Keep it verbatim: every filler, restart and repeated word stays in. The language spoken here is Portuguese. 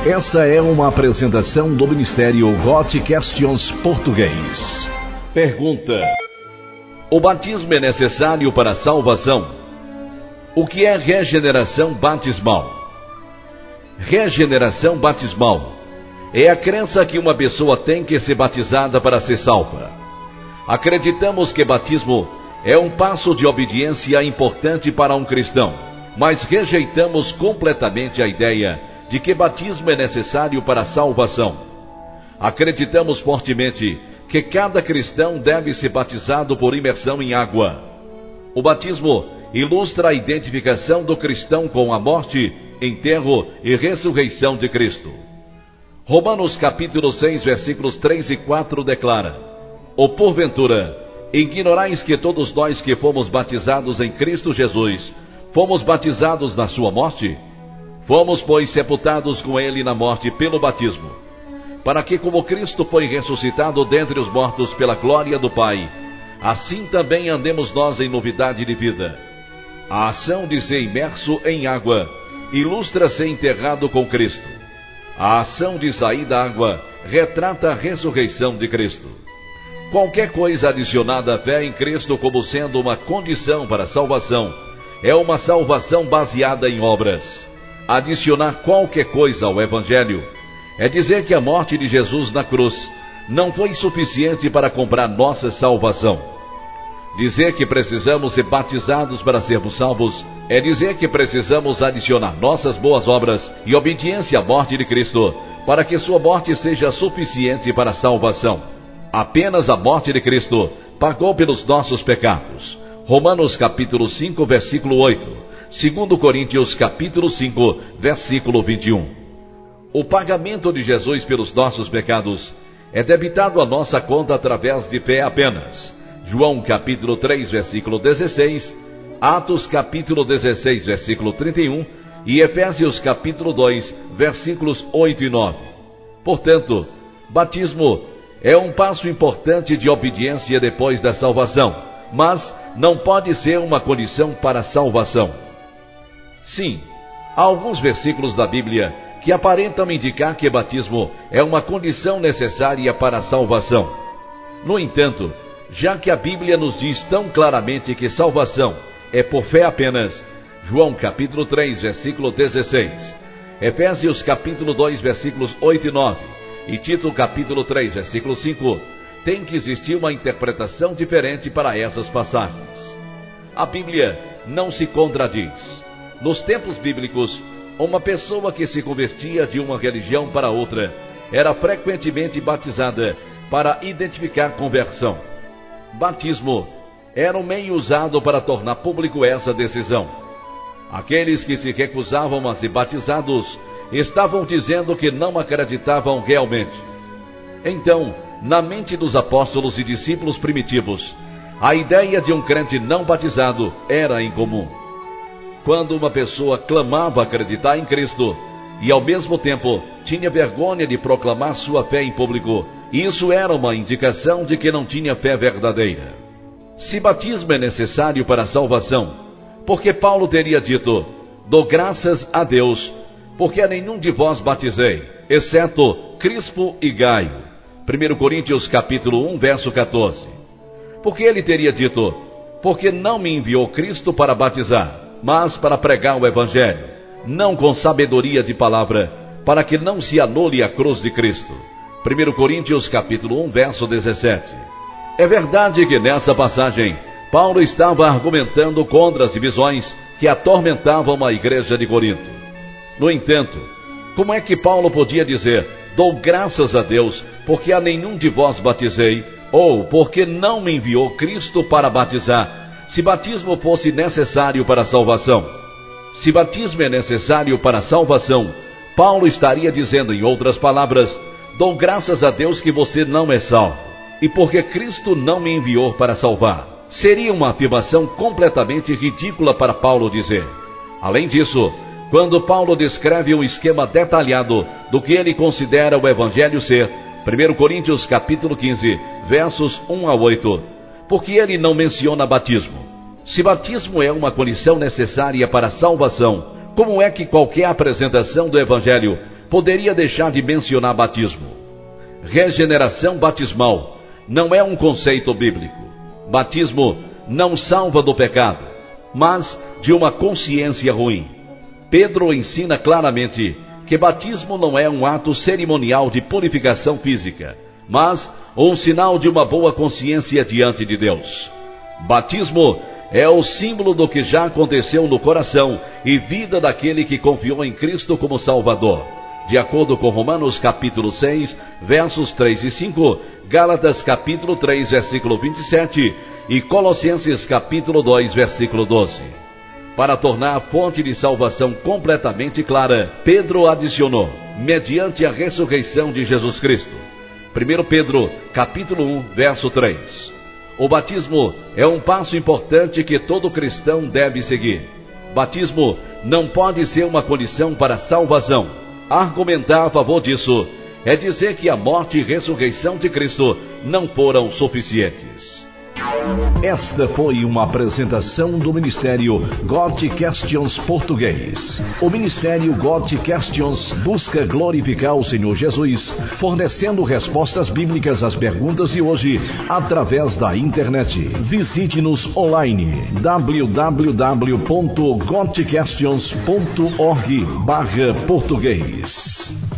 Essa é uma apresentação do Ministério Got Questions Português. Pergunta: o batismo é necessário para a salvação? O que é regeneração batismal? Regeneração batismal é a crença que uma pessoa tem que ser batizada para ser salva. Acreditamos que batismo é um passo de obediência importante para um cristão, mas rejeitamos completamente a ideia de que batismo é necessário para a salvação. Acreditamos fortemente que cada cristão deve ser batizado por imersão em água. O batismo ilustra a identificação do cristão com a morte, enterro e ressurreição de Cristo. Romanos capítulo seis, versículos três e quatro declara: ou porventura, ignorais que todos nós que fomos batizados em Cristo Jesus, fomos batizados na sua morte? Fomos, pois, sepultados com ele na morte pelo batismo, para que, como Cristo foi ressuscitado dentre os mortos pela glória do Pai, assim também andemos nós em novidade de vida. A ação de ser imerso em água ilustra ser enterrado com Cristo. A ação de sair da água retrata a ressurreição de Cristo. Qualquer coisa adicionada à fé em Cristo como sendo uma condição para a salvação é uma salvação baseada em obras. Adicionar qualquer coisa ao Evangelho é dizer que a morte de Jesus na cruz não foi suficiente para comprar nossa salvação. Dizer que precisamos ser batizados para sermos salvos é dizer que precisamos adicionar nossas boas obras e obediência à morte de Cristo para que sua morte seja suficiente para a salvação. Apenas a morte de Cristo pagou pelos nossos pecados. Romanos capítulo cinco, versículo oito. Segundo Coríntios capítulo cinco, versículo vinte e um. O pagamento de Jesus pelos nossos pecados é debitado à nossa conta através de fé apenas. João capítulo três, versículo dezesseis, Atos capítulo dezesseis, versículo trinta e um e Efésios capítulo dois, versículos oito e nove. Portanto, batismo é um passo importante de obediência depois da salvação, mas não pode ser uma condição para a salvação. Sim, há alguns versículos da Bíblia que aparentam indicar que batismo é uma condição necessária para a salvação. No entanto, já que a Bíblia nos diz tão claramente que salvação é por fé apenas, João capítulo três, versículo dezesseis, Efésios capítulo dois, versículos oito e nove, e Tito capítulo três, versículo cinco, tem que existir uma interpretação diferente para essas passagens. A Bíblia não se contradiz. Nos tempos bíblicos, uma pessoa que se convertia de uma religião para outra era frequentemente batizada para identificar conversão. Batismo era um meio usado para tornar público essa decisão. Aqueles que se recusavam a ser batizados estavam dizendo que não acreditavam realmente. Então, na mente dos apóstolos e discípulos primitivos, a ideia de um crente não batizado era incomum. Quando uma pessoa clamava acreditar em Cristo e ao mesmo tempo tinha vergonha de proclamar sua fé em público, isso era uma indicação de que não tinha fé verdadeira. Se batismo é necessário para a salvação, porque Paulo teria dito: dou graças a Deus, porque a nenhum de vós batizei, exceto Crispo e Gaio. primeiro Coríntios capítulo um, verso quatorze. Porque ele teria dito: porque não me enviou Cristo para batizar, mas para pregar o Evangelho, não com sabedoria de palavra, para que não se anule a cruz de Cristo. primeiro Coríntios capítulo um, verso dezessete. É verdade que nessa passagem, Paulo estava argumentando contra as divisões que atormentavam a igreja de Corinto. No entanto, como é que Paulo podia dizer: dou graças a Deus, porque a nenhum de vós batizei, ou porque não me enviou Cristo para batizar, se batismo fosse necessário para a salvação? Se batismo é necessário para a salvação, Paulo estaria dizendo, em outras palavras: dou graças a Deus que você não é salvo, e porque Cristo não me enviou para salvar. Seria uma afirmação completamente ridícula para Paulo dizer. Além disso, quando Paulo descreve um esquema detalhado do que ele considera o Evangelho ser, primeiro Coríntios capítulo quinze, versos um a oito, porque ele não menciona batismo? Se batismo é uma condição necessária para a salvação, como é que qualquer apresentação do Evangelho poderia deixar de mencionar batismo. Regeneração batismal não é um conceito bíblico. Batismo não salva do pecado, mas de uma consciência ruim. Pedro ensina claramente que batismo não é um ato cerimonial de purificação física, mas um sinal de uma boa consciência diante de Deus. Batismo é o símbolo do que já aconteceu no coração e vida daquele que confiou em Cristo como Salvador, de acordo com Romanos capítulo seis, versos três e cinco, Gálatas capítulo três, versículo vinte e sete e Colossenses capítulo dois, versículo doze. Para tornar a fonte de salvação completamente clara, Pedro adicionou, mediante a ressurreição de Jesus Cristo. primeiro Pedro capítulo um, verso três. O batismo é um passo importante que todo cristão deve seguir. Batismo não pode ser uma condição para a salvação. Argumentar a favor disso é dizer que a morte e ressurreição de Cristo não foram suficientes. Esta foi uma apresentação do Ministério God Questions Português. O Ministério God Questions busca glorificar o Senhor Jesus, fornecendo respostas bíblicas às perguntas de hoje através da internet. Visite-nos online w w w ponto god questions ponto org barra português.